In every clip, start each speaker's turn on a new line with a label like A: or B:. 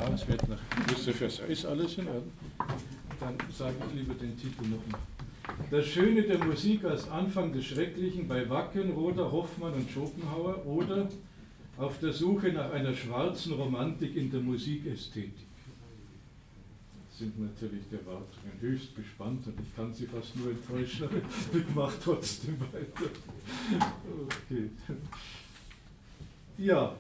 A: es wird nach gewisse Verse. Ist alles in Ordnung? Dann sage ich lieber den Titel nochmal. Das Schöne der Musik als Anfang des Schrecklichen bei Wackenroder, Hoffmann und Schopenhauer oder auf der Suche nach einer schwarzen Romantik in der Musikästhetik. Sind natürlich der Erwartungen höchst gespannt und ich kann sie fast nur enttäuschen, aber ich mache trotzdem weiter. Okay. Ja.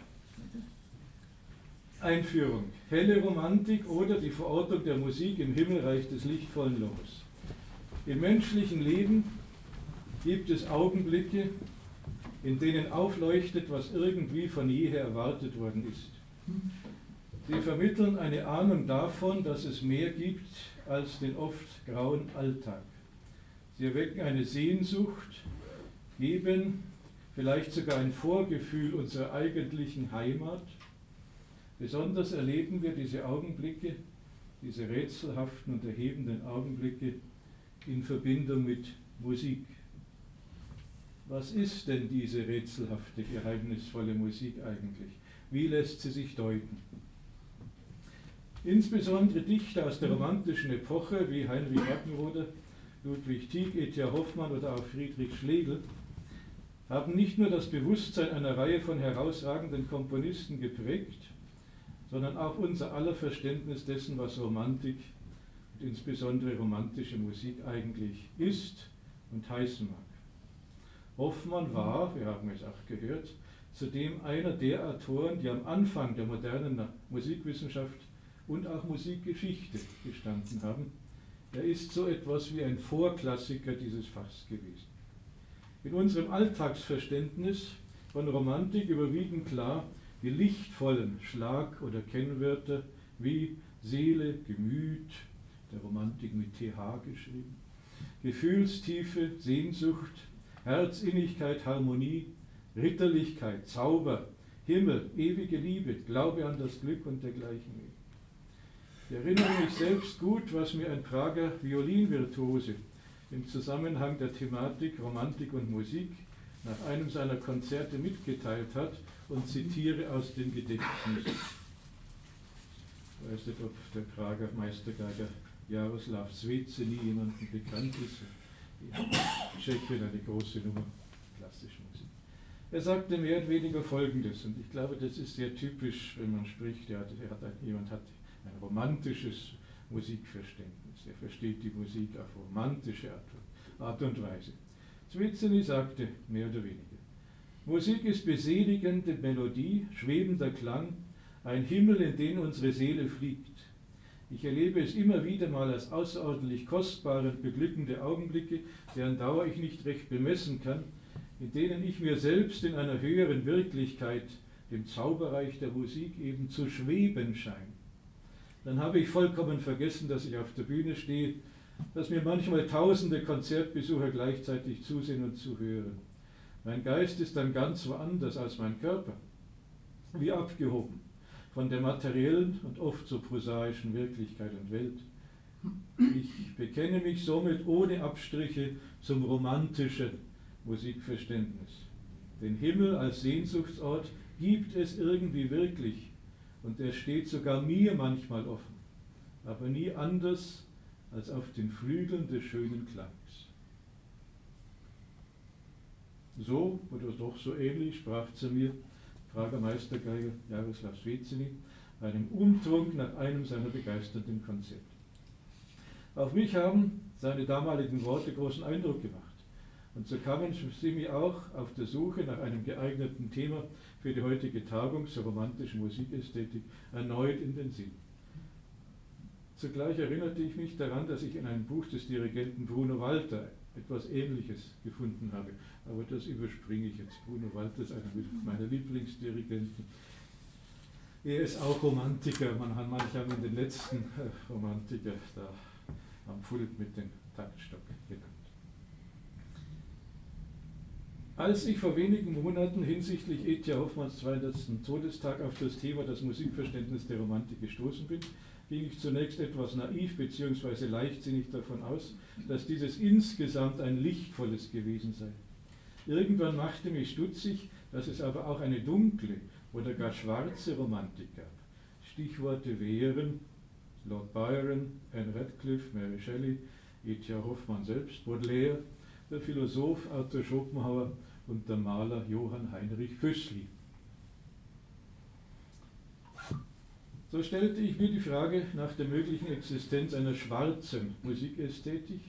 A: Einführung. Helle Romantik oder die Verortung der Musik im Himmelreich des lichtvollen Logos. Im menschlichen Leben gibt es Augenblicke, in denen aufleuchtet, was irgendwie von jeher erwartet worden ist. Sie vermitteln eine Ahnung davon, dass es mehr gibt als den oft grauen Alltag. Sie erwecken eine Sehnsucht, geben vielleicht sogar ein Vorgefühl unserer eigentlichen Heimat. Besonders erleben wir diese Augenblicke, diese rätselhaften und erhebenden Augenblicke in Verbindung mit Musik. Was ist denn diese rätselhafte, geheimnisvolle Musik eigentlich? Wie lässt sie sich deuten? Insbesondere Dichter aus der romantischen Epoche wie Heinrich Wackenroder, Ludwig Tieck, E.T.A. Hoffmann oder auch Friedrich Schlegel haben nicht nur das Bewusstsein einer Reihe von herausragenden Komponisten geprägt, sondern auch unser aller Verständnis dessen, was Romantik und insbesondere romantische Musik eigentlich ist und heißen mag. Hoffmann war, wir haben es auch gehört, zudem einer der Autoren, die am Anfang der modernen Musikwissenschaft und auch Musikgeschichte gestanden haben. Er ist so etwas wie ein Vorklassiker dieses Fachs gewesen. In unserem Alltagsverständnis von Romantik überwiegen klar die lichtvollen Schlag- oder Kennwörter wie Seele, Gemüt, der Romantik mit TH geschrieben, Gefühlstiefe, Sehnsucht, Herzinnigkeit, Harmonie, Ritterlichkeit, Zauber, Himmel, ewige Liebe, Glaube an das Glück und dergleichen mehr. Ich erinnere mich selbst gut, was mir ein Prager Violinvirtuose im Zusammenhang der Thematik Romantik und Musik nach einem seiner Konzerte mitgeteilt hat und zitiere aus dem Gedächtnis. Ich weiß nicht, ob der Prager Meistergeiger Jaroslav Sveceny jemandem bekannt ist. Tschechien, eine große Nummer klassische Musik. Er sagte mehr oder weniger Folgendes, und ich glaube, das ist sehr typisch, wenn man spricht, jemand hat ein romantisches Musikverständnis. Er versteht die Musik auf romantische Art und Weise. Sveceny sagte mehr oder weniger: Musik ist beseligende Melodie, schwebender Klang, ein Himmel, in den unsere Seele fliegt. Ich erlebe es immer wieder mal als außerordentlich kostbare und beglückende Augenblicke, deren Dauer ich nicht recht bemessen kann, in denen ich mir selbst in einer höheren Wirklichkeit, dem Zauberreich der Musik, eben zu schweben scheine. Dann habe ich vollkommen vergessen, dass ich auf der Bühne stehe, dass mir manchmal tausende Konzertbesucher gleichzeitig zusehen und zuhören. Mein Geist ist dann ganz woanders als mein Körper, wie abgehoben von der materiellen und oft so prosaischen Wirklichkeit und Welt. Ich bekenne mich somit ohne Abstriche zum romantischen Musikverständnis. Den Himmel als Sehnsuchtsort gibt es irgendwie wirklich. Und er steht sogar mir manchmal offen, aber nie anders als auf den Flügeln des schönen Klangs. So oder doch so ähnlich sprach zu mir Prager Meistergeiger Jaroslav Sveceny bei einem Umtrunk nach einem seiner begeisternden Konzerte. Auf mich haben seine damaligen Worte großen Eindruck gemacht. Und so kamen sie mir auch auf der Suche nach einem geeigneten Thema für die heutige Tagung zur romantischen Musikästhetik erneut in den Sinn. Zugleich erinnerte ich mich daran, dass ich in einem Buch des Dirigenten Bruno Walter etwas Ähnliches gefunden habe. Aber das überspringe ich jetzt. Bruno Walter ist einer meiner Lieblingsdirigenten. Er ist auch Romantiker. Manche haben ihn den letzten Romantiker da am Pult mit dem Taktstock genannt. Als ich vor wenigen Monaten hinsichtlich E.T.A. Hoffmanns 200. Todestag auf das Thema das Musikverständnis der Romantik gestoßen bin, ging ich zunächst etwas naiv bzw. leichtsinnig davon aus, dass dieses insgesamt ein lichtvolles gewesen sei. Irgendwann machte mich stutzig, dass es aber auch eine dunkle oder gar schwarze Romantik gab. Stichworte wären Lord Byron, Anne Radcliffe, Mary Shelley, E.T.A. Hoffmann selbst, Baudelaire, der Philosoph Arthur Schopenhauer und der Maler Johann Heinrich Füssli. So stellte ich mir die Frage nach der möglichen Existenz einer schwarzen Musikästhetik,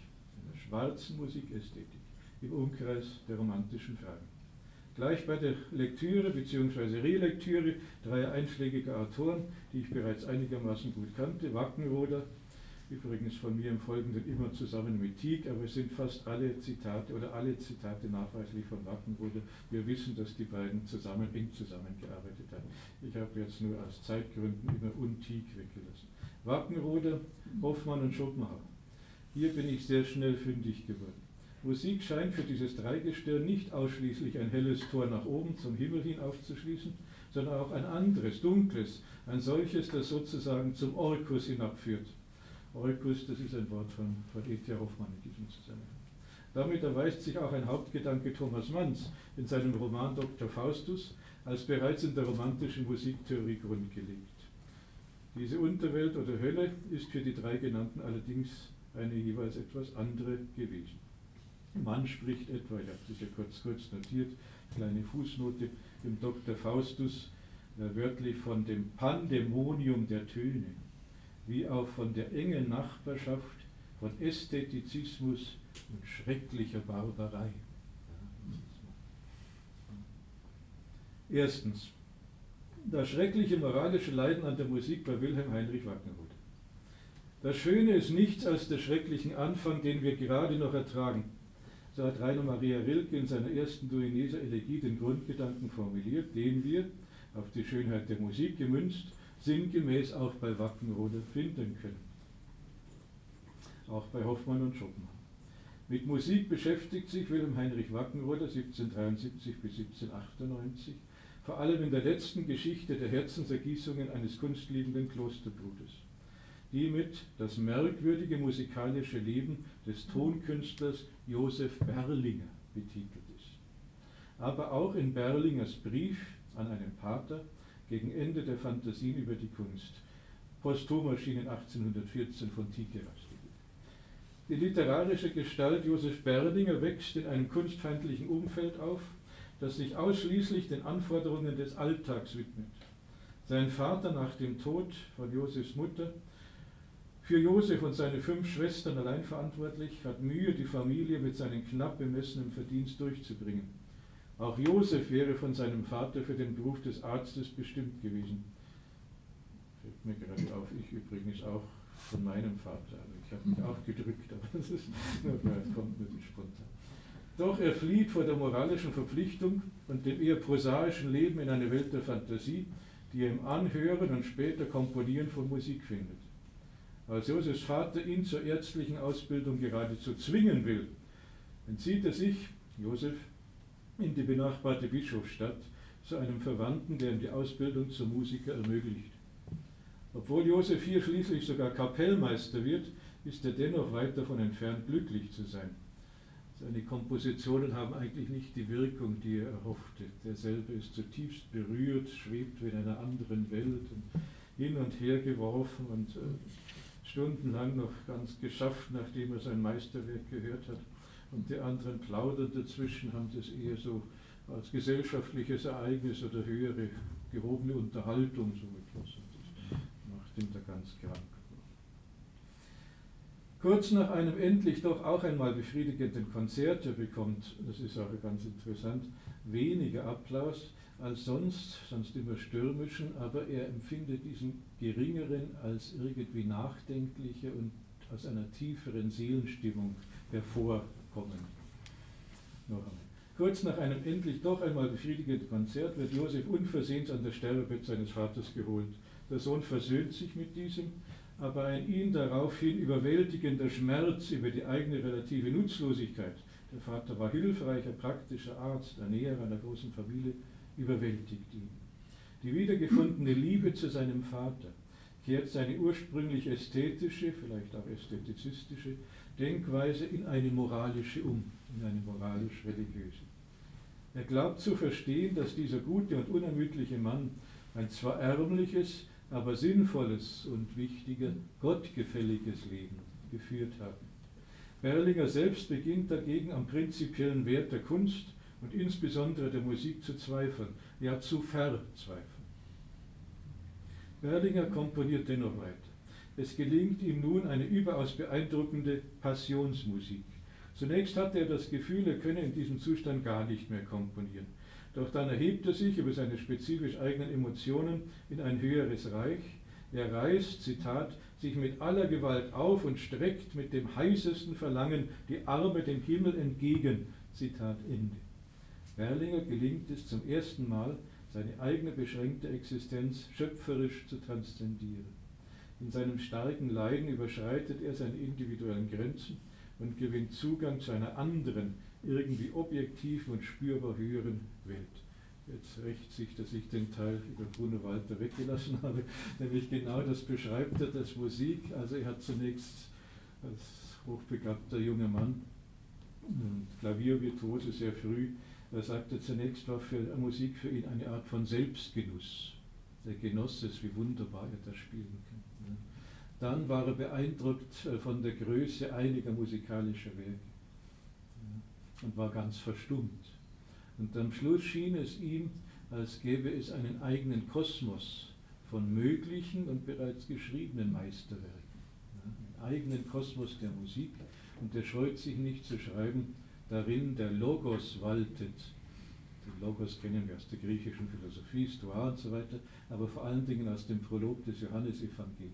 A: im Umkreis der romantischen Fragen. Gleich bei der Lektüre bzw. Relektüre dreier einschlägiger Autoren, die ich bereits einigermaßen gut kannte, Wackenroder, übrigens von mir im Folgenden immer zusammen mit Tieck, aber es sind fast alle Zitate oder alle Zitate nachweislich von Wackenroder. Wir wissen, dass die beiden eng zusammengearbeitet haben. Ich habe jetzt nur aus Zeitgründen immer Tieck weggelassen. Wackenroder, Hoffmann und Schopenhauer. Hier bin ich sehr schnell fündig geworden. Musik scheint für dieses Dreigestirn nicht ausschließlich ein helles Tor nach oben zum Himmel hin aufzuschließen, sondern auch ein anderes, dunkles, ein solches, das sozusagen zum Orkus hinabführt. Orkus, das ist ein Wort von E.T.A. Hoffmann in diesem Zusammenhang. Damit erweist sich auch ein Hauptgedanke Thomas Manns in seinem Roman Dr. Faustus als bereits in der romantischen Musiktheorie grundgelegt. Diese Unterwelt oder Hölle ist für die drei genannten allerdings eine jeweils etwas andere gewesen. Mann spricht etwa, ich habe das ja kurz notiert, kleine Fußnote, im Dr. Faustus wörtlich von dem Pandemonium der Töne, wie auch von der engen Nachbarschaft von Ästhetizismus und schrecklicher Barbarei. Erstens, das schreckliche moralische Leiden an der Musik bei Wilhelm Heinrich Wackenroder. Das Schöne ist nichts als der schrecklichen Anfang, den wir gerade noch ertragen. So hat Rainer Maria Rilke in seiner ersten Duineser Elegie den Grundgedanken formuliert, den wir, auf die Schönheit der Musik gemünzt, sinngemäß auch bei Wackenroder finden können. Auch bei Hoffmann und Schopenhauer. Mit Musik beschäftigt sich Wilhelm Heinrich Wackenroder 1773 bis 1798, vor allem in der letzten Geschichte der Herzensergießungen eines kunstliebenden Klosterbruders, die mit das merkwürdige musikalische Leben des Tonkünstlers Josef Berlinger betitelt ist. Aber auch in Berlingers Brief an einen Pater gegen Ende der Fantasien über die Kunst, posthum erschienen 1814 von Tieck herausgegeben. Die literarische Gestalt Josef Berlinger wächst in einem kunstfeindlichen Umfeld auf, das sich ausschließlich den Anforderungen des Alltags widmet. Sein Vater nach dem Tod von Josefs Mutter, für Josef und seine 5 Schwestern allein verantwortlich, hat Mühe, die Familie mit seinem knapp bemessenen Verdienst durchzubringen. Auch Josef wäre von seinem Vater für den Beruf des Arztes bestimmt gewesen. Fällt mir gerade auf, ich übrigens auch von meinem Vater. Also ich habe mich auch gedrückt, aber das kommt mir spontan. Doch er flieht vor der moralischen Verpflichtung und dem eher prosaischen Leben in eine Welt der Fantasie, die er im Anhören und später Komponieren von Musik findet. Als Josefs Vater ihn zur ärztlichen Ausbildung geradezu zwingen will, entzieht er sich, Josef, in die benachbarte Bischofsstadt zu einem Verwandten, der ihm die Ausbildung zum Musiker ermöglicht. Obwohl Josef hier schließlich sogar Kapellmeister wird, ist er dennoch weit davon entfernt, glücklich zu sein. Seine Kompositionen haben eigentlich nicht die Wirkung, die er erhoffte. Derselbe ist zutiefst berührt, schwebt in einer anderen Welt und hin und her geworfen und stundenlang noch ganz geschafft, nachdem er sein Meisterwerk gehört hat. Und die anderen plaudern dazwischen, haben das eher so als gesellschaftliches Ereignis oder höhere gehobene Unterhaltung so etwas. Und das macht ihn da ganz krank. Kurz nach einem endlich doch auch einmal befriedigenden Konzert, er bekommt, das ist auch ganz interessant, weniger Applaus als sonst immer stürmischen, aber er empfindet diesen geringeren als irgendwie nachdenklicher und aus einer tieferen Seelenstimmung hervorkommen. Noch einmal. Kurz nach einem endlich doch einmal befriedigenden Konzert wird Josef unversehens an das Sterbebett seines Vaters geholt. Der Sohn versöhnt sich mit diesem, aber ein ihn daraufhin überwältigender Schmerz über die eigene relative Nutzlosigkeit, der Vater war hilfreicher, praktischer Arzt, Ernährer einer großen Familie, überwältigt ihn. Die wiedergefundene Liebe zu seinem Vater kehrt seine ursprünglich ästhetische, vielleicht auch ästhetizistische Denkweise in eine moralische um, in eine moralisch-religiöse. Er glaubt zu verstehen, dass dieser gute und unermüdliche Mann ein zwar ärmliches, aber sinnvolles und wichtiger, gottgefälliges Leben geführt haben. Berlinger selbst beginnt dagegen am prinzipiellen Wert der Kunst und insbesondere der Musik zu zweifeln, ja zu verzweifeln. Berlinger komponiert dennoch weiter. Es gelingt ihm nun eine überaus beeindruckende Passionsmusik. Zunächst hatte er das Gefühl, er könne in diesem Zustand gar nicht mehr komponieren. Doch dann erhebt er sich über seine spezifisch eigenen Emotionen in ein höheres Reich. Er reißt, Zitat, sich mit aller Gewalt auf und streckt mit dem heißesten Verlangen die Arme dem Himmel entgegen. Zitat Ende. Berlinger gelingt es zum ersten Mal, seine eigene beschränkte Existenz schöpferisch zu transzendieren. In seinem starken Leiden überschreitet er seine individuellen Grenzen und gewinnt Zugang zu einer anderen, irgendwie objektiven und spürbar höheren Welt. Jetzt rächt sich, dass ich den Teil über Bruno Walter weggelassen habe, nämlich genau das beschreibt er, dass Musik, also er hat zunächst als hochbegabter junger Mann, Klaviervirtuose sehr früh, er sagte zunächst war Musik für ihn eine Art von Selbstgenuss. Er genoss es, wie wunderbar er das spielen kann. Dann war er beeindruckt von der Größe einiger musikalischer Werke und war ganz verstummt. Und am Schluss schien es ihm, als gäbe es einen eigenen Kosmos von möglichen und bereits geschriebenen Meisterwerken. Einen eigenen Kosmos der Musik, und er scheut sich nicht zu schreiben, darin der Logos waltet. Den Logos kennen wir aus der griechischen Philosophie, Stoa und so weiter, aber vor allen Dingen aus dem Prolog des Johannesevangeliums.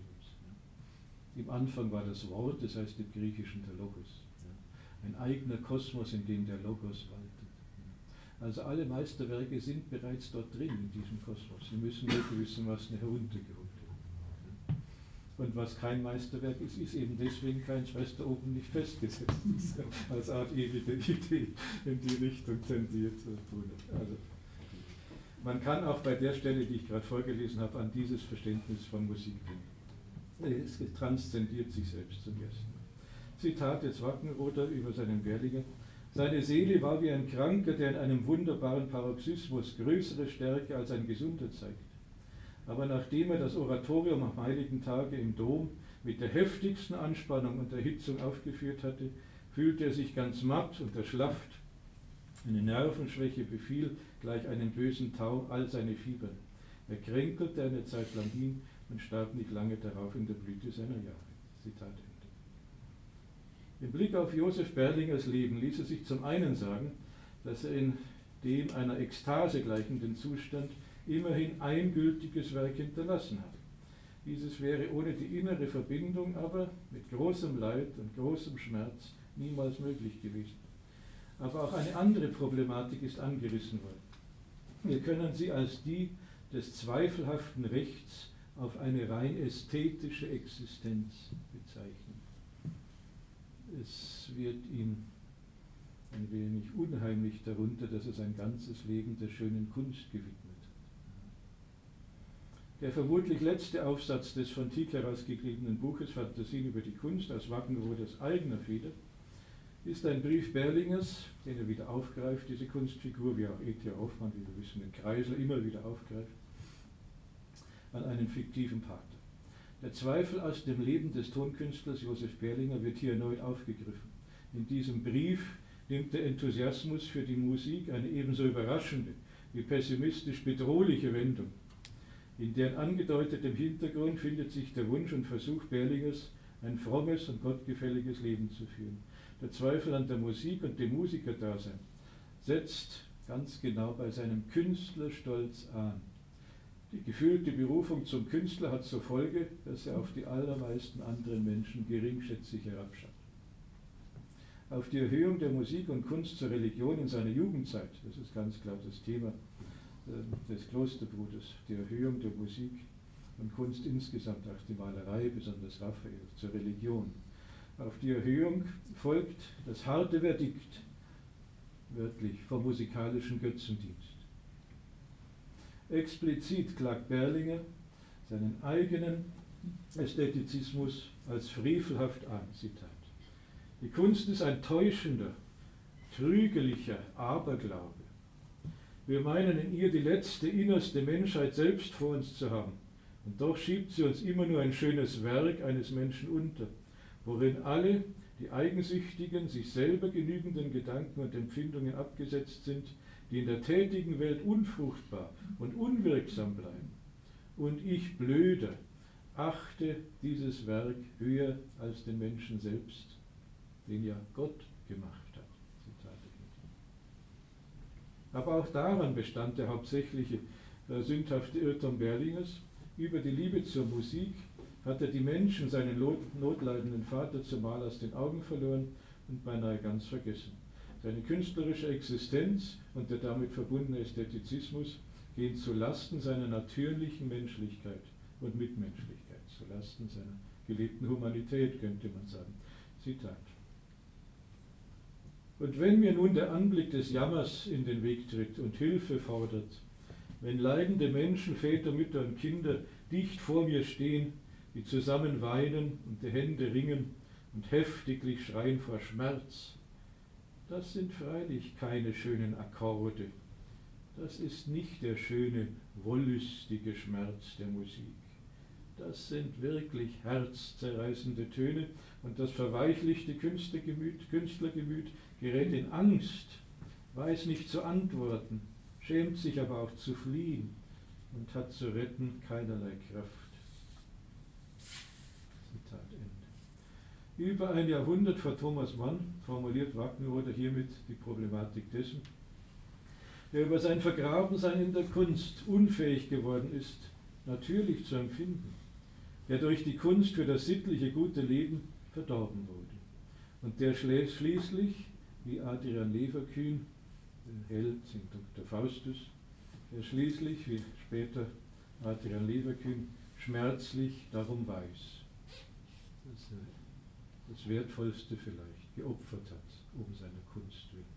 A: Im Anfang war das Wort, das heißt im Griechischen der Logos. Ein eigener Kosmos, in dem der Logos waltet. Also alle Meisterwerke sind bereits dort drin, in diesem Kosmos. Sie müssen nur gewissermaßen heruntergeholt werden. Und was kein Meisterwerk ist, ist eben deswegen keins, weil es da oben nicht festgesetzt ist. Als Art ewige Idee in die Richtung tendiert. Also, man kann auch bei der Stelle, die ich gerade vorgelesen habe, an dieses Verständnis von Musik denken. Es transzendiert sich selbst zum ersten Mal. Zitat jetzt Wackenroder über seinen Berlinger. Seine Seele war wie ein Kranker, der in einem wunderbaren Paroxysmus größere Stärke als ein Gesunder zeigt. Aber nachdem er das Oratorium am Heiligen Tage im Dom mit der heftigsten Anspannung und Erhitzung aufgeführt hatte, fühlte er sich ganz matt und erschlafft. Eine Nervenschwäche befiel gleich einem bösen Tau all seine Fibern. Er kränkelte eine Zeit lang hin und starb nicht lange darauf in der Blüte seiner Jahre. Zitat Ende. Im Blick auf Josef Berlingers Leben ließ es sich zum einen sagen, dass er in dem einer Ekstase gleichenden Zustand immerhin ein gültiges Werk hinterlassen hat. Dieses wäre ohne die innere Verbindung aber mit großem Leid und großem Schmerz niemals möglich gewesen. Aber auch eine andere Problematik ist angerissen worden. Wir können sie als die des zweifelhaften Rechts auf eine rein ästhetische Existenz bezeichnen. Es wird ihm ein wenig unheimlich darunter, dass er sein ganzes Leben der schönen Kunst gewidmet hat. Der vermutlich letzte Aufsatz des von Tieck herausgegebenen Buches Fantasien über die Kunst aus Wackenroders eigener Feder ist ein Brief Berlingers, den er wieder aufgreift, diese Kunstfigur, wie auch E.T. Hoffmann, wie wir wissen, den Kreisler immer wieder aufgreift, an einen fiktiven Pater. Der Zweifel aus dem Leben des Tonkünstlers Josef Berlinger wird hier erneut aufgegriffen. In diesem Brief nimmt der Enthusiasmus für die Musik eine ebenso überraschende wie pessimistisch bedrohliche Wendung. In deren angedeutetem Hintergrund findet sich der Wunsch und Versuch Berlingers, ein frommes und gottgefälliges Leben zu führen. Der Zweifel an der Musik und dem Musikerdasein setzt ganz genau bei seinem Künstlerstolz an. Die gefühlte Berufung zum Künstler hat zur Folge, dass er auf die allermeisten anderen Menschen geringschätzig herabschaut. Auf die Erhöhung der Musik und Kunst zur Religion in seiner Jugendzeit, das ist ganz klar das Thema des Klosterbruders, die Erhöhung der Musik und Kunst insgesamt, auch die Malerei, besonders Raphael, zur Religion. Auf die Erhöhung folgt das harte Verdikt, wörtlich, vom musikalischen Götzendienst. Explizit klagt Berlinger seinen eigenen Ästhetizismus als frevelhaft an, Zitat. Die Kunst ist ein täuschender, trügelicher Aberglaube. Wir meinen in ihr die letzte, innerste Menschheit selbst vor uns zu haben Und doch schiebt sie uns immer nur ein schönes Werk eines Menschen unter, worin alle die eigensüchtigen, sich selber genügenden Gedanken und Empfindungen abgesetzt sind, die in der tätigen Welt unfruchtbar und unwirksam bleiben. Und ich, Blöder, achte dieses Werk höher als den Menschen selbst, den ja Gott gemacht hat. Zitat Ende. Aber auch daran bestand der hauptsächliche sündhafte Irrtum Berlingers. Über die Liebe zur Musik hat er die Menschen, seinen notleidenden Vater, zumal aus den Augen verloren und beinahe ganz vergessen. Seine künstlerische Existenz und der damit verbundene Ästhetizismus gehen zu Lasten seiner natürlichen Menschlichkeit und Mitmenschlichkeit, zu Lasten seiner gelebten Humanität, könnte man sagen. Zitat. Und wenn mir nun der Anblick des Jammers in den Weg tritt und Hilfe fordert, wenn leidende Menschen, Väter, Mütter und Kinder dicht vor mir stehen, die zusammen weinen und die Hände ringen und heftiglich schreien vor Schmerz, das sind freilich keine schönen Akkorde. Das ist nicht der schöne, wollüstige Schmerz der Musik. Das sind wirklich herzzerreißende Töne und das verweichlichte Künstlergemüt gerät in Angst, weiß nicht zu antworten, schämt sich aber auch zu fliehen und hat zu retten keinerlei Kraft. Zitat Ende. Über ein Jahrhundert vor Thomas Mann formuliert Wackenroder hiermit die Problematik dessen, der über sein Vergrabensein in der Kunst unfähig geworden ist, natürlich zu empfinden, der durch die Kunst für das sittliche gute Leben verdorben wurde und der schließlich, wie Adrian Leverkühn, der Held in Dr. Faustus, der schließlich, wie später Adrian Leverkühn, schmerzlich darum weiß, dass er das Wertvollste vielleicht geopfert hat, um seiner Kunst willen.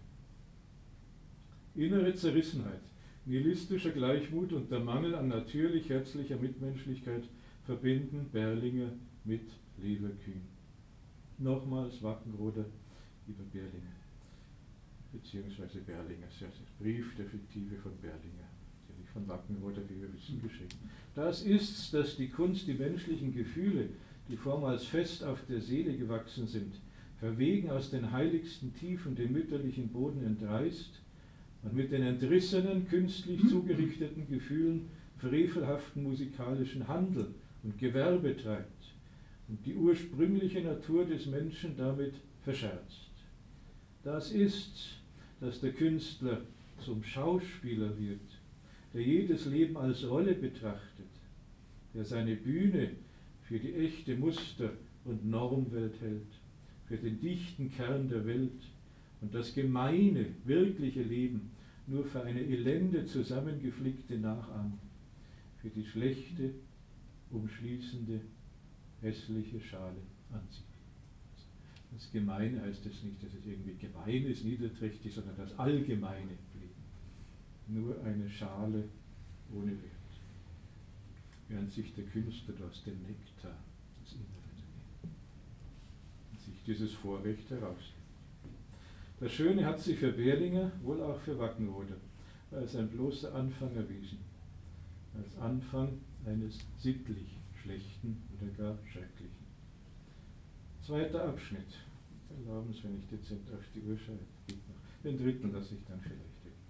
A: Innere Zerrissenheit, nihilistischer Gleichmut und der Mangel an natürlich herzlicher Mitmenschlichkeit verbinden Berlinger mit Leverkühn. Nochmals Wackenroder über Berlinger, beziehungsweise Berlingers, ja, das Brief der Fiktive von Berlinger, natürlich von Wackenroder, wie wir wissen, geschrieben. Das ist's, dass die Kunst die menschlichen Gefühle, die vormals fest auf der Seele gewachsen sind, verwegen aus den heiligsten Tiefen den mütterlichen Boden entreißt und mit den entrissenen, künstlich zugerichteten Gefühlen frevelhaften musikalischen Handel und Gewerbe treibt und die ursprüngliche Natur des Menschen damit verscherzt. Das ist's, dass der Künstler zum Schauspieler wird, der jedes Leben als Rolle betrachtet, der seine Bühne für die echte Muster- und Normwelt hält, für den dichten Kern der Welt und das gemeine, wirkliche Leben nur für eine elende zusammengeflickte Nachahmung, für die schlechte, umschließende, hässliche Schale ansieht. Das Gemeine heißt es nicht, dass es irgendwie gemein ist, niederträchtig, sondern das allgemeine Leben. Nur eine Schale ohne Wert. Während sich der Künstler aus dem Nektar des Inneren nimmt und sich dieses Vorrecht herausnimmt. Das Schöne hat sich für Berlinger, wohl auch für Wackenroder, als ein bloßer Anfang erwiesen. Als Anfang eines sittlich Schlechten oder gar Schrecklichen. Zweiter Abschnitt. Erlauben Sie, wenn ich dezent auf die Uhr schaue. Den dritten lasse ich dann vielleicht weg.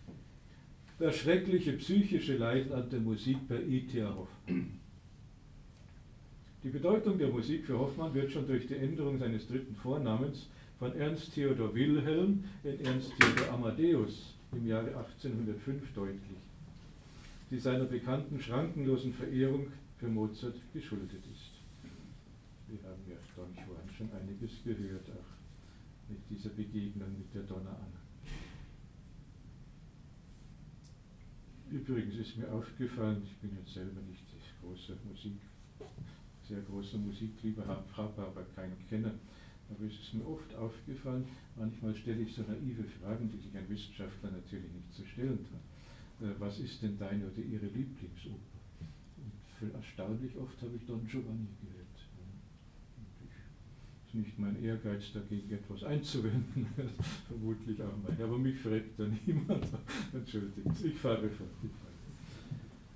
A: Das schreckliche psychische Leid an der Musik bei I.T.A. Hoffmann. Die Bedeutung der Musik für Hoffmann wird schon durch die Änderung seines dritten Vornamens von Ernst Theodor Wilhelm in Ernst Theodor Amadeus im Jahre 1805 deutlich, die seiner bekannten schrankenlosen Verehrung für Mozart geschuldet ist. Wir haben ja Don Juan schon einiges gehört, auch mit dieser Begegnung mit der Donna Anna. Übrigens ist mir aufgefallen, ich bin jetzt selber nicht sehr großer Musiklieber, habe aber keinen Kenner, aber es ist mir oft aufgefallen, manchmal stelle ich so naive Fragen, die sich ein Wissenschaftler natürlich nicht zu stellen kann. Was ist denn deine oder ihre Lieblingsoper? Und erstaunlich oft habe ich Don Giovanni gehört. Es ist nicht mein Ehrgeiz, dagegen etwas einzuwenden, vermutlich auch mein, aber mich fragt da niemand. Entschuldigung, ich fahre fort.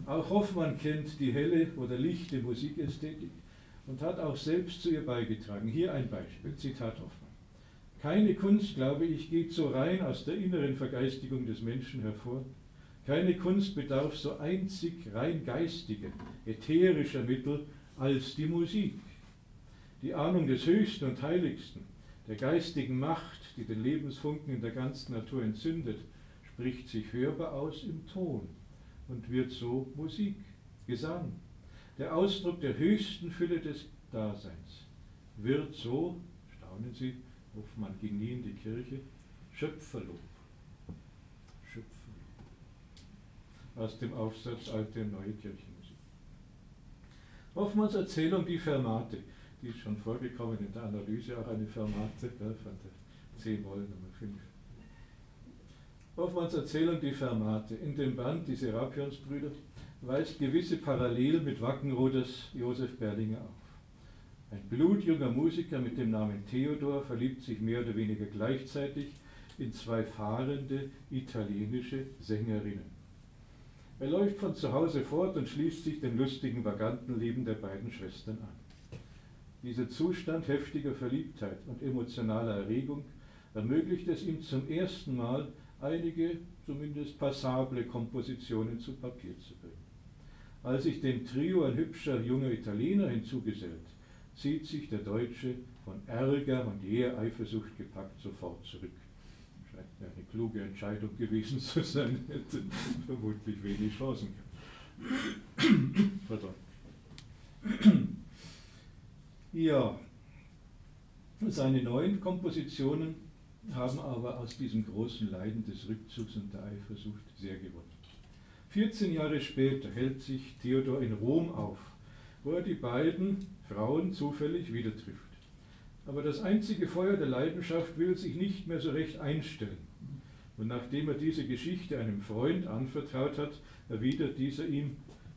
A: Auch Hoffmann kennt die helle oder lichte Musikästhetik und hat auch selbst zu ihr beigetragen. Hier ein Beispiel, Zitat Hoffmann. Keine Kunst, glaube ich, geht so rein aus der inneren Vergeistigung des Menschen hervor. Keine Kunst bedarf so einzig rein geistiger, ätherischer Mittel als die Musik. Die Ahnung des Höchsten und Heiligsten, der geistigen Macht, die den Lebensfunken in der ganzen Natur entzündet, spricht sich hörbar aus im Ton und wird so Musik, Gesang. Der Ausdruck der höchsten Fülle des Daseins wird so, staunen Sie, Hoffmann ging nie in die Kirche, Schöpferlob. Schöpferlob. Aus dem Aufsatz Alte und Neue Kirchenmusik. Hoffmanns Erzählung Die Fermate, die ist schon vorgekommen in der Analyse, auch eine Fermate von der C-Moll Nummer 5. Hoffmanns Erzählung Die Fermate in dem Band Die Serapionsbrüder weist gewisse Parallelen mit Wackenroders Josef Berlinger auf. Ein blutjunger Musiker mit dem Namen Theodor verliebt sich mehr oder weniger gleichzeitig in zwei fahrende italienische Sängerinnen. Er läuft von zu Hause fort und schließt sich dem lustigen Vagantenleben der beiden Schwestern an. Dieser Zustand heftiger Verliebtheit und emotionaler Erregung ermöglicht es ihm zum ersten Mal, einige, zumindest passable Kompositionen zu Papier zu bringen. Als sich dem Trio ein hübscher junger Italiener hinzugesellt, zieht sich der Deutsche von Ärger und jäher Eifersucht gepackt sofort zurück. Scheint ja eine kluge Entscheidung gewesen zu sein, hätte vermutlich wenig Chancen gehabt. Pardon. Ja, seine neuen Kompositionen haben aber aus diesem großen Leiden des Rückzugs und der Eifersucht sehr gewonnen. 14 Jahre später hält sich Theodor in Rom auf, wo er die beiden Frauen zufällig wieder trifft. Aber das einzige Feuer der Leidenschaft will sich nicht mehr so recht einstellen. Und nachdem er diese Geschichte einem Freund anvertraut hat, erwidert dieser ihm,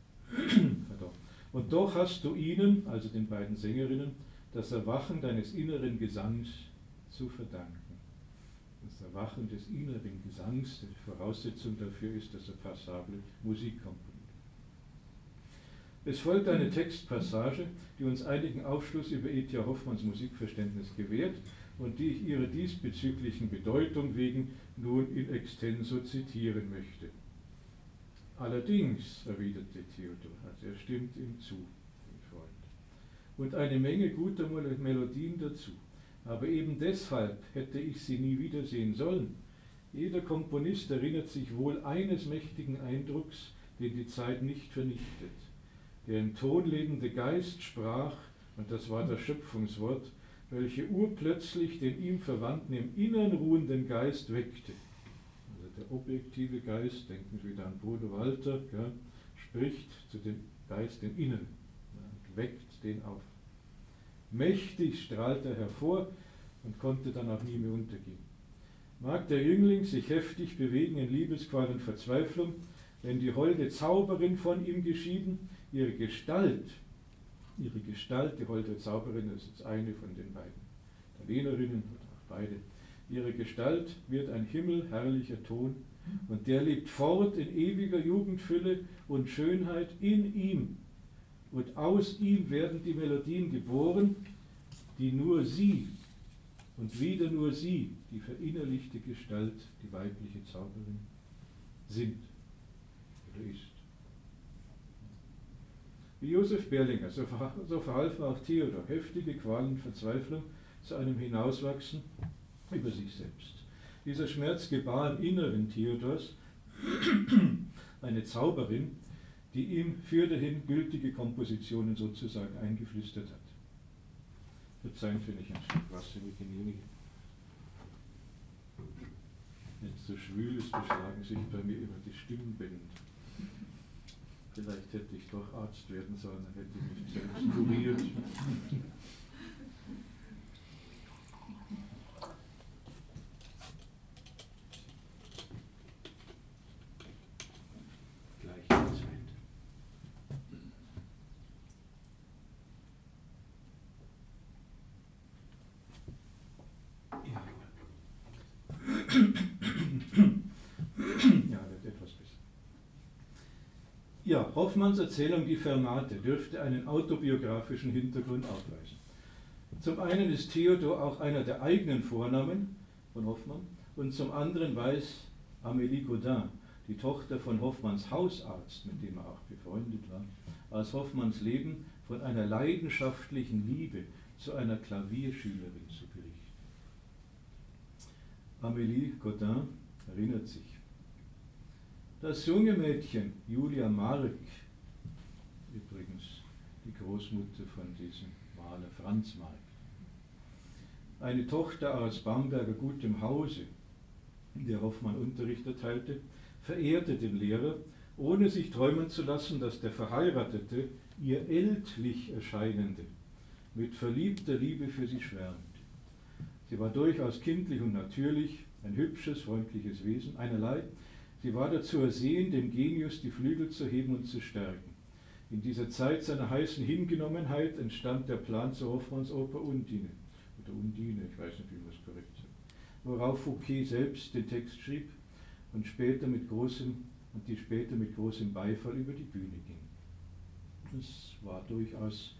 A: und doch hast du ihnen, also den beiden Sängerinnen, das Erwachen deines inneren Gesangs zu verdanken. Das Erwachen des inneren Gesangs, die Voraussetzung dafür ist, dass er passable Musik komponiert. Es folgt eine Textpassage, die uns einigen Aufschluss über E.T.A. Hoffmanns Musikverständnis gewährt und die ich ihrer diesbezüglichen Bedeutung wegen nun in extenso zitieren möchte. Allerdings, erwiderte Theodor, also er stimmt ihm zu, dem Freund, und eine Menge guter Melodien dazu. Aber eben deshalb hätte ich sie nie wiedersehen sollen. Jeder Komponist erinnert sich wohl eines mächtigen Eindrucks, den die Zeit nicht vernichtet. Der im Ton lebende Geist sprach, und das war das Schöpfungswort, welche urplötzlich den ihm Verwandten im Innern ruhenden Geist weckte. Also der objektive Geist, denken Sie wieder an Bruno Walter, ja, spricht zu dem Geist im Inneren und weckt den auf. Mächtig strahlt er hervor und konnte dann auch nie mehr untergehen. Mag der Jüngling sich heftig bewegen in Liebesqual und Verzweiflung, wenn die holde Zauberin von ihm geschieden, ihre Gestalt, die holde Zauberin, das ist jetzt eine von den beiden Italienerinnen, auch beide, ihre Gestalt wird ein himmelherrlicher Ton und der lebt fort in ewiger Jugendfülle und Schönheit in ihm. Und aus ihm werden die Melodien geboren, die nur sie und wieder nur sie, die verinnerlichte Gestalt, die weibliche Zauberin, sind oder ist. Wie Josef Berlinger, so verhalf auch Theodor heftige Qualen und Verzweiflung zu einem Hinauswachsen über sich selbst. Dieser Schmerz gebar im Inneren Theodors eine Zauberin, die ihm fürderhin gültige Kompositionen sozusagen eingeflüstert hat. Verzeihen, wenn ich ein Stück Wasser genehmige. Wenn es so schwül ist, beschlagen sich bei mir immer die Stimmbänder. Vielleicht hätte ich doch Arzt werden sollen, dann hätte ich mich selbst kuriert. Gleiche Zeit. Ja, wird etwas besser. Ja, Hoffmanns Erzählung Die Fermate dürfte einen autobiografischen Hintergrund aufweisen. Zum einen ist Theodor auch einer der eigenen Vornamen von Hoffmann und zum anderen weiß Amélie Gaudin, die Tochter von Hoffmanns Hausarzt, mit dem er auch befreundet war, aus Hoffmanns Leben von einer leidenschaftlichen Liebe zu einer Klavierschülerin zu berichten. Amélie Gaudin erinnert sich: Das junge Mädchen, Julia Mark, übrigens die Großmutter von diesem Maler Franz Mark, eine Tochter aus Bamberger gutem Hause, der Hoffmann Unterricht erteilte, verehrte den Lehrer, ohne sich träumen zu lassen, dass der Verheiratete, ihr ältlich Erscheinende, mit verliebter Liebe für sie schwärmt. Sie war durchaus kindlich und natürlich, ein hübsches, freundliches Wesen, einerlei, sie war dazu ersehen, dem Genius die Flügel zu heben und zu stärken. In dieser Zeit seiner heißen Hingenommenheit entstand der Plan zur Hoffmanns Oper Undine, oder Undine, ich weiß nicht, wie man es korrekt sagt, worauf Fouquet selbst den Text schrieb und die später mit großem Beifall über die Bühne ging. Es war durchaus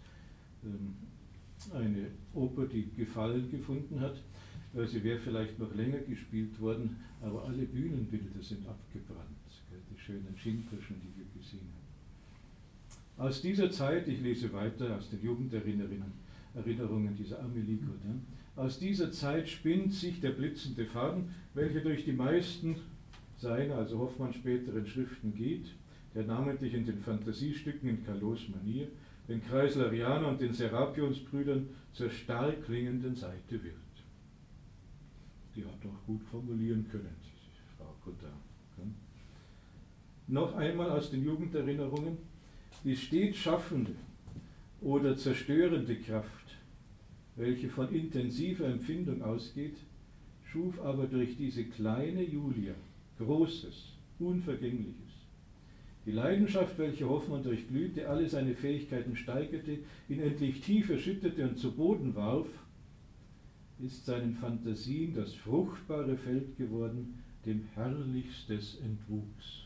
A: eine Oper, die Gefallen gefunden hat. Sie wäre vielleicht noch länger gespielt worden, aber alle Bühnenbilder sind abgebrannt, die schönen Schindlerschen, die wir gesehen haben. Aus dieser Zeit, ich lese weiter aus den Jugenderinnerungen dieser Amélie Gaudin, aus dieser Zeit spinnt sich der blitzende Faden, welcher durch die meisten seiner, also Hoffmanns späteren Schriften geht, der namentlich in den Fantasiestücken in Calots Manier, den Kreislerianern und den Serapionsbrüdern zur stark klingenden Seite wird. Die hat auch gut formulieren können, Frau Gaudin. Noch einmal aus den Jugenderinnerungen: Die stets schaffende oder zerstörende Kraft, welche von intensiver Empfindung ausgeht, schuf aber durch diese kleine Julia Großes, Unvergängliches. Die Leidenschaft, welche Hoffmann durchglühte, alle seine Fähigkeiten steigerte, ihn endlich tief erschütterte und zu Boden warf, ist seinen Phantasien das fruchtbare Feld geworden, dem herrlichstes entwuchs.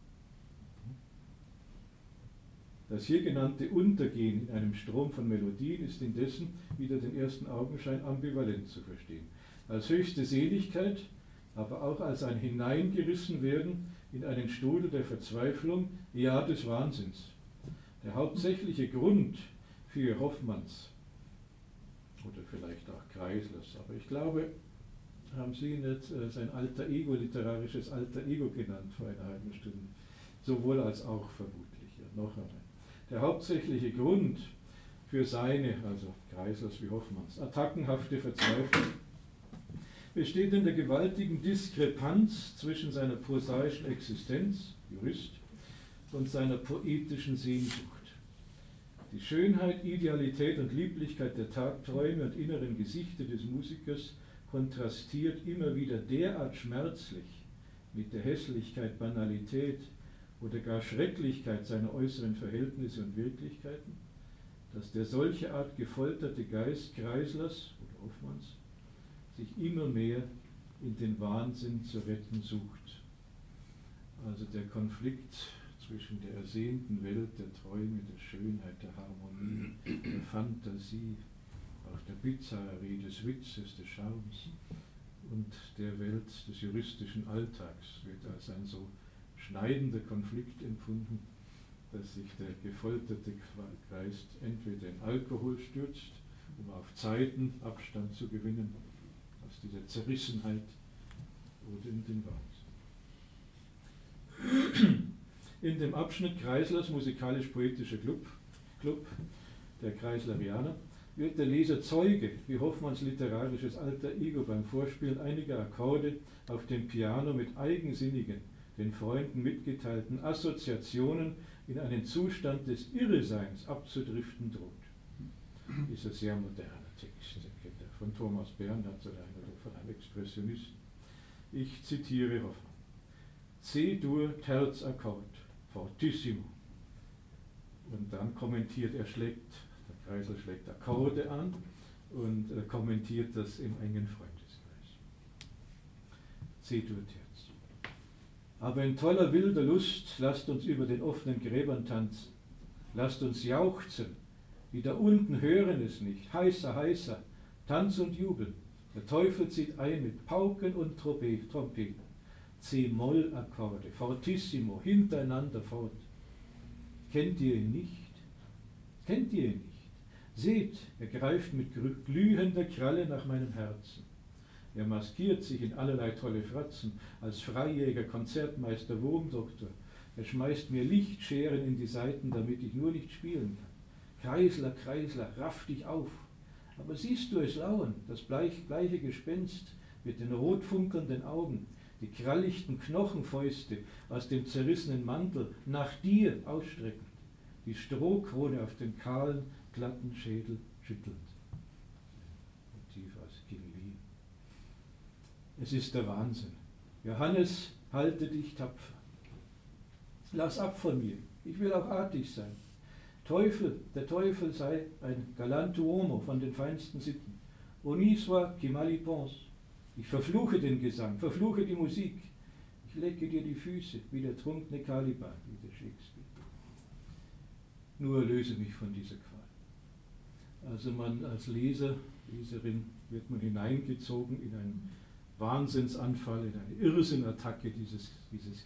A: Das hier genannte Untergehen in einem Strom von Melodien ist indessen, wider den ersten Augenschein, ambivalent zu verstehen. Als höchste Seligkeit, aber auch als ein Hineingerissenwerden in einen Strudel der Verzweiflung, ja des Wahnsinns. Der hauptsächliche Grund für Hoffmanns, oder vielleicht auch Kreislers, aber ich glaube, haben Sie nicht sein alter Ego, literarisches alter Ego genannt vor einer halben Stunde, sowohl als auch vermutlich. Ja, noch einmal. Der hauptsächliche Grund für seine, also Kreislers wie Hoffmanns, attackenhafte Verzweiflung besteht in der gewaltigen Diskrepanz zwischen seiner prosaischen Existenz, Jurist, und seiner poetischen Sehnsucht. Die Schönheit, Idealität und Lieblichkeit der Tagträume und inneren Gesichter des Musikers kontrastiert immer wieder derart schmerzlich mit der Hässlichkeit, Banalität oder gar Schrecklichkeit seiner äußeren Verhältnisse und Wirklichkeiten, dass der solche Art gefolterte Geist Kreislers oder Hoffmanns sich immer mehr in den Wahnsinn zu retten sucht. Also der Konflikt zwischen der ersehnten Welt der Träume, der Schönheit, der Harmonie, der Fantasie, auch der Bizarrerie, des Witzes, des Charmes und der Welt des juristischen Alltags wird als ein so schneidender Konflikt empfunden, dass sich der gefolterte Geist entweder in Alkohol stürzt, um auf Zeiten Abstand zu gewinnen, aus dieser Zerrissenheit, oder in den Wahnsinn. In dem Abschnitt Kreislers musikalisch-poetischer Club, der Kreislerianer, wird der Leser Zeuge, wie Hoffmanns literarisches alter Ego beim Vorspielen einiger Akkorde auf dem Piano mit eigensinnigen, den Freunden mitgeteilten Assoziationen in einen Zustand des Irreseins abzudriften droht. Dieser sehr moderne Text, von Thomas Bernhard oder von einem Expressionisten. Ich zitiere Hoffmann. C-Dur, Terzakkord, fortissimo. Und dann kommentiert der Kreisler schlägt Akkorde an und kommentiert das im engen Freundeskreis. C-Dur, Terz. Aber in toller wilder Lust lasst uns über den offenen Gräbern tanzen. Lasst uns jauchzen, die da unten hören es nicht. Heißer, heißer, Tanz und Jubel. Der Teufel zieht ein mit Pauken und Trompeten. C-Moll-Akkorde, fortissimo, hintereinander fort. Kennt ihr ihn nicht? Kennt ihr ihn nicht? Seht, er greift mit glühender Kralle nach meinem Herzen. Er maskiert sich in allerlei tolle Fratzen, als Freijäger, Konzertmeister, Wurmdoktor. Er schmeißt mir Lichtscheren in die Seiten, damit ich nur nicht spielen kann. Kreisler, Kreisler, raff dich auf. Aber siehst du es lauern, das bleiche Gespenst mit den rot funkelnden Augen, die krallichten Knochenfäuste aus dem zerrissenen Mantel nach dir ausstreckend, die Strohkrone auf den kahlen, glatten Schädel schüttelnd. Motiv aus King Lear. Es ist der Wahnsinn. Johannes, halte dich tapfer. Lass ab von mir, ich will auch artig sein. Der Teufel sei ein galanto uomo von den feinsten Sitten. Honi soit qui mal y pense. Ich verfluche den Gesang, verfluche die Musik. Ich lecke dir die Füße, wie der trunkene Caliban, wie der Shakespeare. Nur löse mich von dieser Qual. Also man als Leser, Leserin wird man hineingezogen in einen Wahnsinnsanfall, in eine Irrsinnattacke dieses Kreises.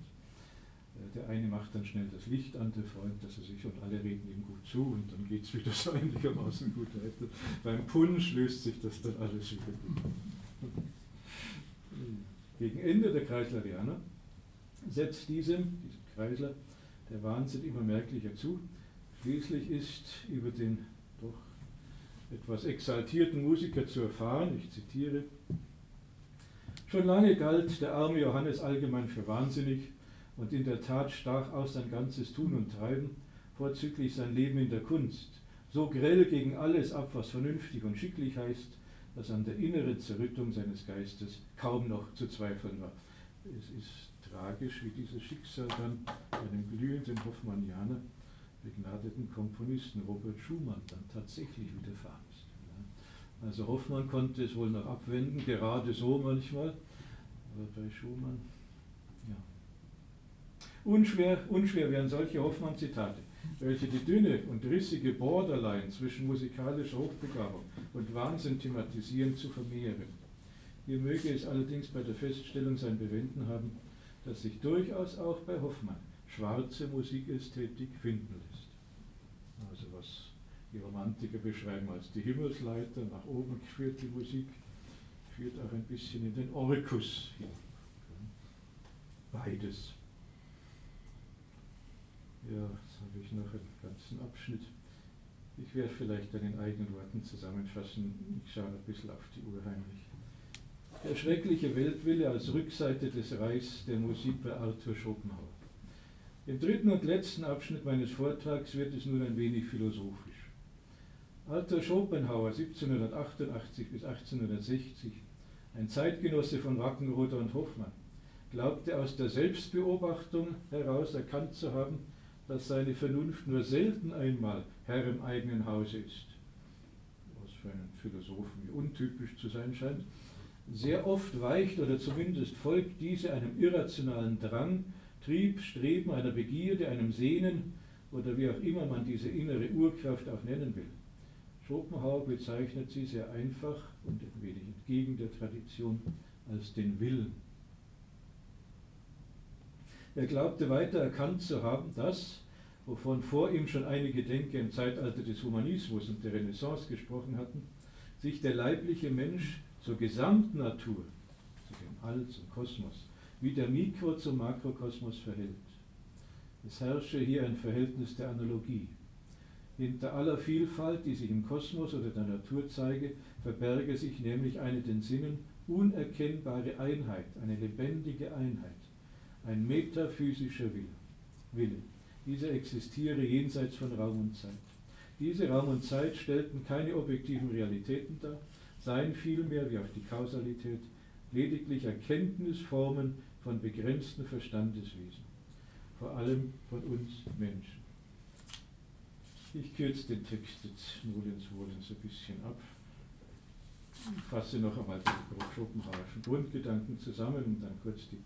A: Der eine macht dann schnell das Licht an, der freut dass er sich und alle reden ihm gut zu und dann geht es wieder so einigermaßen gut weiter. Beim Punsch löst sich das dann alles wieder gut. Gegen Ende der Kreislerianer setzt diesem Kreisler der Wahnsinn immer merklicher zu. Schließlich ist über den doch etwas exaltierten Musiker zu erfahren, ich zitiere, schon lange galt der arme Johannes allgemein für wahnsinnig und in der Tat stach aus sein ganzes Tun und Treiben, vorzüglich sein Leben in der Kunst, so grell gegen alles ab, was vernünftig und schicklich heißt, dass an der inneren Zerrüttung seines Geistes kaum noch zu zweifeln war. Es ist tragisch, wie dieses Schicksal dann einem glühenden Hoffmannianer, begnadeten Komponisten Robert Schumann dann tatsächlich widerfahren ist. Also Hoffmann konnte es wohl noch abwenden, gerade so manchmal, aber bei Schumann, ja. Unschwer wären solche Hoffmann-Zitate, welche die dünne und rissige Borderline zwischen musikalischer Hochbegabung und Wahnsinn thematisieren, zu vermehren. Hier möge es allerdings bei der Feststellung sein Bewenden haben, dass sich durchaus auch bei Hoffmann schwarze Musikästhetik finden lässt. Also was die Romantiker beschreiben als die Himmelsleiter, nach oben führt die Musik, führt auch ein bisschen in den Orkus hin. Beides. Ja, jetzt habe ich noch einen ganzen Abschnitt. Ich werde vielleicht dann in eigenen Worten zusammenfassen. Ich schaue ein bisschen auf die Uhr heimlich. Der schreckliche Weltwille als Rückseite des Reichs der Musik bei Arthur Schopenhauer. Im dritten und letzten Abschnitt meines Vortrags wird es nun ein wenig philosophisch. Arthur Schopenhauer, 1788 bis 1860, ein Zeitgenosse von Wackenroder und Hoffmann, glaubte aus der Selbstbeobachtung heraus erkannt zu haben, dass seine Vernunft nur selten einmal Herr im eigenen Hause ist, was für einen Philosophen untypisch zu sein scheint. Sehr oft weicht oder zumindest folgt diese einem irrationalen Drang, Trieb, Streben, einer Begierde, einem Sehnen oder wie auch immer man diese innere Urkraft auch nennen will. Schopenhauer bezeichnet sie sehr einfach und ein wenig entgegen der Tradition als den Willen. Er glaubte weiter erkannt zu haben, dass, wovon vor ihm schon einige Denker im Zeitalter des Humanismus und der Renaissance gesprochen hatten, sich der leibliche Mensch zur Gesamtnatur, zu dem All, zum Kosmos, wie der Mikro- zum Makrokosmos verhält. Es herrsche hier ein Verhältnis der Analogie. Hinter aller Vielfalt, die sich im Kosmos oder der Natur zeige, verberge sich nämlich eine den Sinnen unerkennbare Einheit, eine lebendige Einheit, ein metaphysischer Wille. Dieser existiere jenseits von Raum und Zeit. Diese Raum und Zeit stellten keine objektiven Realitäten dar, seien vielmehr, wie auch die Kausalität, lediglich Erkenntnisformen von begrenzten Verstandeswesen, vor allem von uns Menschen. Ich kürze den Text jetzt nolens volens ein bisschen ab, fasse noch einmal die Schopenhauerischen Grundgedanken zusammen und dann kurz die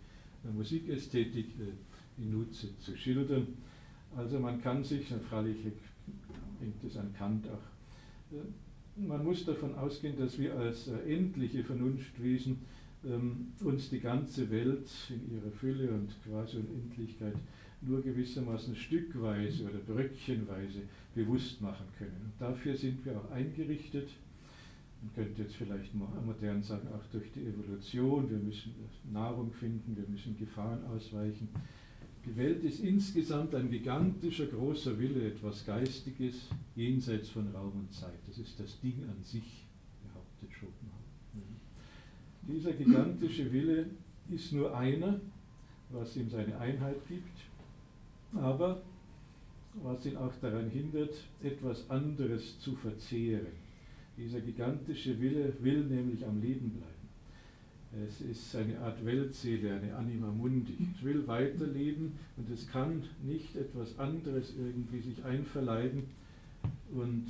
A: Musikästhetik in Nutze zu schildern. Also man kann sich, freilich hängt es an Kant auch, man muss davon ausgehen, dass wir als endliche Vernunftwesen uns die ganze Welt in ihrer Fülle und quasi Unendlichkeit nur gewissermaßen stückweise oder bröckchenweise bewusst machen können. Und dafür sind wir auch eingerichtet. Man könnte jetzt vielleicht modern sagen, auch durch die Evolution. Wir müssen Nahrung finden, wir müssen Gefahren ausweichen. Die Welt ist insgesamt ein gigantischer, großer Wille, etwas Geistiges, jenseits von Raum und Zeit. Das ist das Ding an sich, behauptet Schopenhauer. Dieser gigantische Wille ist nur einer, was ihm seine Einheit gibt, aber was ihn auch daran hindert, etwas anderes zu verzehren. Dieser gigantische Wille will nämlich am Leben bleiben. Es ist eine Art Weltseele, eine Anima Mundi. Es will weiterleben und es kann nicht etwas anderes irgendwie sich einverleiben. Und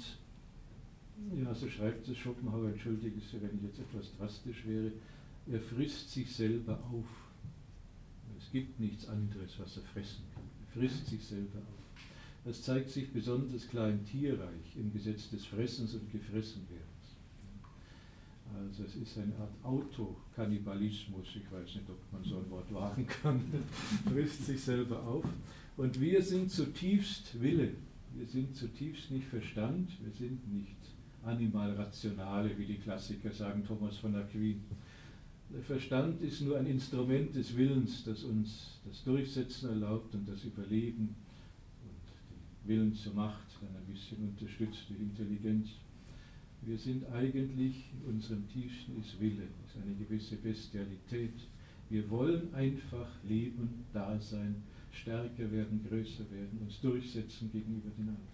A: ja, so schreibt es Schopenhauer, entschuldige Sie, wenn ich jetzt etwas drastisch wäre, er frisst sich selber auf. Es gibt nichts anderes, was er fressen kann. Er frisst sich selber auf. Das zeigt sich besonders klar im Tierreich, im Gesetz des Fressens und Gefressenwerdens. Also es ist eine Art Autokannibalismus, ich weiß nicht, ob man so ein Wort wagen kann, frisst sich selber auf. Und wir sind zutiefst Wille, wir sind zutiefst nicht Verstand, wir sind nicht Animalrationale, wie die Klassiker sagen, Thomas von Aquin. Der Verstand ist nur ein Instrument des Willens, das uns das Durchsetzen erlaubt und das Überleben und den Willen zur Macht dann ein bisschen unterstützt durch Intelligenz. Wir sind eigentlich, in unserem Tiefsten ist Wille, ist eine gewisse Bestialität. Wir wollen einfach leben, da sein, stärker werden, größer werden, uns durchsetzen gegenüber den anderen.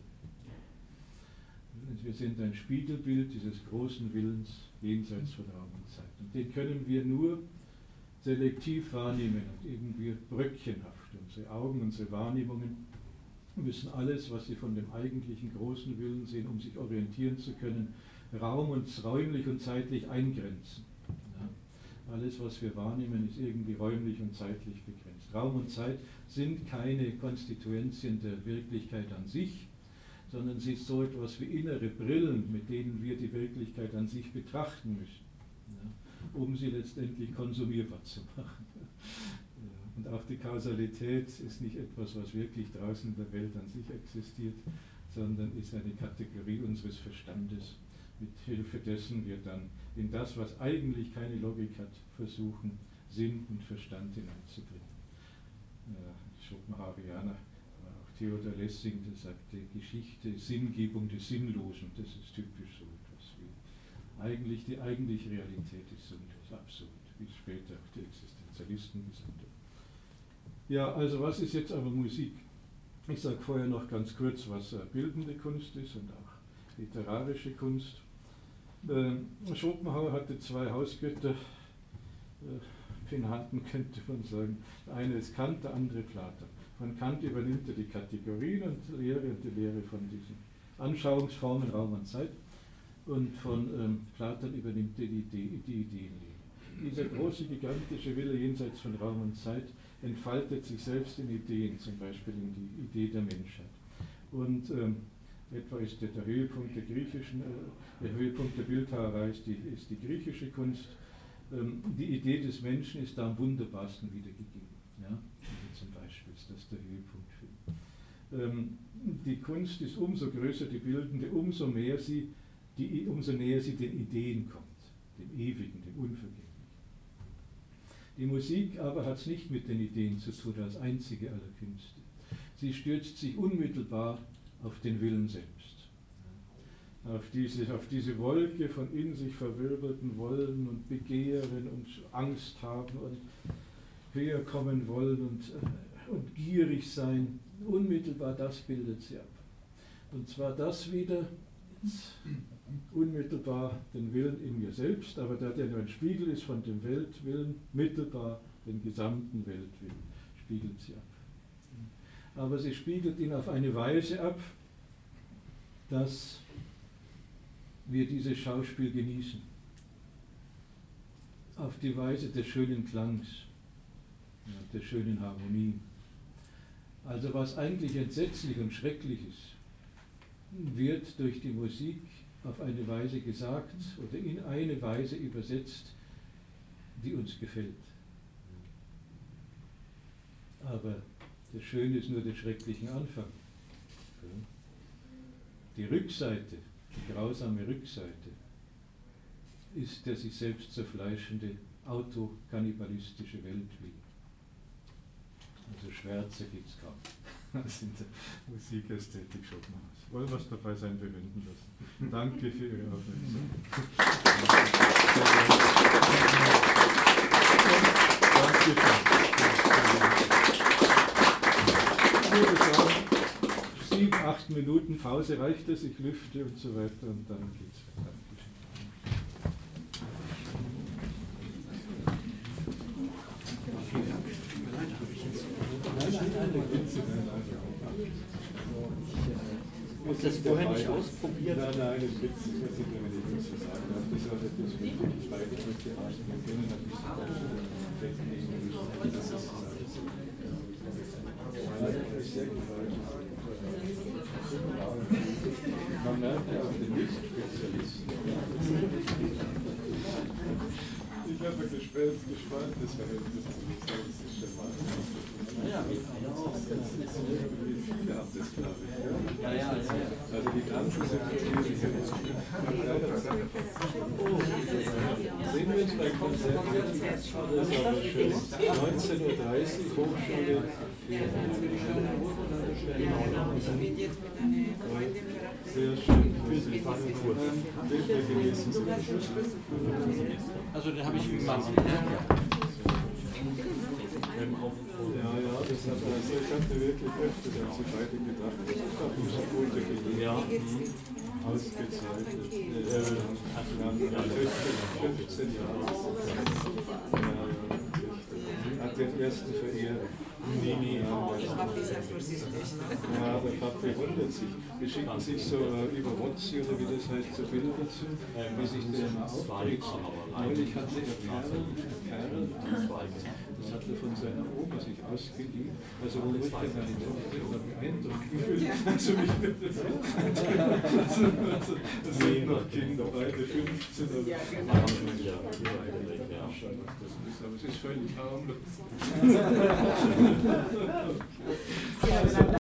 A: Wir sind ein Spiegelbild dieses großen Willens jenseits von Raum und Zeit. Und den können wir nur selektiv wahrnehmen und irgendwie bröckchenhaft. Unsere Augen, unsere Wahrnehmungen müssen alles, was sie von dem eigentlichen großen Willen sehen, um sich orientieren zu können, räumlich und zeitlich eingrenzen. Ja. Alles, was wir wahrnehmen, ist irgendwie räumlich und zeitlich begrenzt. Raum und Zeit sind keine Konstituentien der Wirklichkeit an sich, sondern sie ist so etwas wie innere Brillen, mit denen wir die Wirklichkeit an sich betrachten müssen, ja, um sie letztendlich konsumierbar zu machen. Ja, und auch die Kausalität ist nicht etwas, was wirklich draußen in der Welt an sich existiert, sondern ist eine Kategorie unseres Verstandes, mit Hilfe dessen wir dann in das, was eigentlich keine Logik hat, versuchen, Sinn und Verstand hineinzubringen. Schopenhauerianer, Theodor Lessing, der sagte, Geschichte, Sinngebung des Sinnlosen, das ist typisch so etwas wie. Eigentlich die eigentliche Realität ist so etwas absurd, wie später auch die Existenzialisten gesagt haben. Ja, also was ist jetzt aber Musik? Ich sage vorher noch ganz kurz, was bildende Kunst ist und auch literarische Kunst. Schopenhauer hatte zwei Hausgötter, Penanten könnte man sagen. Der eine ist Kant, der andere Platon. Von Kant übernimmt er die Kategorien und die Lehre von diesen Anschauungsformen Raum und Zeit. Und von Platon übernimmt er die Ideenlehre. Dieser große, gigantische Wille jenseits von Raum und Zeit entfaltet sich selbst in Ideen, zum Beispiel in die Idee der Menschheit. Und etwa ist der Höhepunkt der Höhepunkt der Bildhauerei ist die griechische Kunst. Die Idee des Menschen ist da am wunderbarsten wiedergegeben. Ja? Also zum Beispiel ist das der Höhepunkt für die Kunst ist umso größer, die bildende, umso näher sie den Ideen kommt, dem Ewigen, dem Unvergänglichen. Die Musik aber hat es nicht mit den Ideen zu tun als einzige aller Künste. Sie stürzt sich unmittelbar auf den Willen selbst. Auf diese Wolke von in sich verwirbelten Wollen und Begehren und Angst haben und höher kommen wollen und gierig sein. Unmittelbar das bildet sie ab. Und zwar das wieder, unmittelbar den Willen in mir selbst, aber da der nur ein Spiegel ist von dem Weltwillen, mittelbar den gesamten Weltwillen, spiegelt sie ab. Aber sie spiegelt ihn auf eine Weise ab, dass wir dieses Schauspiel genießen. Auf die Weise des schönen Klangs. der schönen Harmonie. Also was eigentlich entsetzlich und schrecklich ist, wird durch die Musik auf eine Weise gesagt oder in eine Weise übersetzt, die uns gefällt. Aber das Schöne ist nur der schrecklichen Anfang. Die Rückseite, die grausame Rückseite, ist der sich selbst zerfleischende, autokannibalistische Weltwille. Also schwärzer gibt es kaum. Das in der Musikästhetik Schopenhauers. Wollen wir es dabei sein bewenden lassen. Danke für Ihre Aufmerksamkeit. Ich würde sagen, 7, 8 Minuten Pause reicht es, ich lüfte und so weiter und dann geht's weiter.
B: Hast du das vorher nicht ausprobiert?
A: Nein, das ist Witz, das weiß ich nicht, wenn ich das so sagen darf. Das war das wirklich beide mit der Arten beginnen, hat mich das ist sehr gewaltig. Man merkt ja auch den Nicht-Spezialisten. Ich habe ein gespanntes Verhältnis zu mir selbst, das ist schon mal.
B: Ja,
A: viele haben das, glaube ich. Also die ganzen sind sehen wir uns beim Konzert. Das ist aber schön. 19:30 Uhr, Hochschule. Sehr schön.
B: Also den habe ich mit Mann.
A: Ja, das hat also, ich hatte wirklich öfters an Sie beide gedacht, das ist auch nicht so gut gelungen.
B: Ja.
A: Ausgezeichnet. 15 Jahre. Hat den ersten Verehrer.
C: Ich mache die sehr vorsichtig.
A: Ja, der Papi wundert sich. Wir schicken sich so über WhatsApp oder wie das heißt, so Bilder dazu, wie sich der mal aufregt. Neulich hatte er Perlen, das hat er von seiner Oma sich ausgeliehen. Also wo wird denn meine Tochter immer beeindruckt gefühlt? Also mich wird das das sind noch Kinder, beide 15 oder
C: Ja, genau.
A: aber es ist völlig harmlos.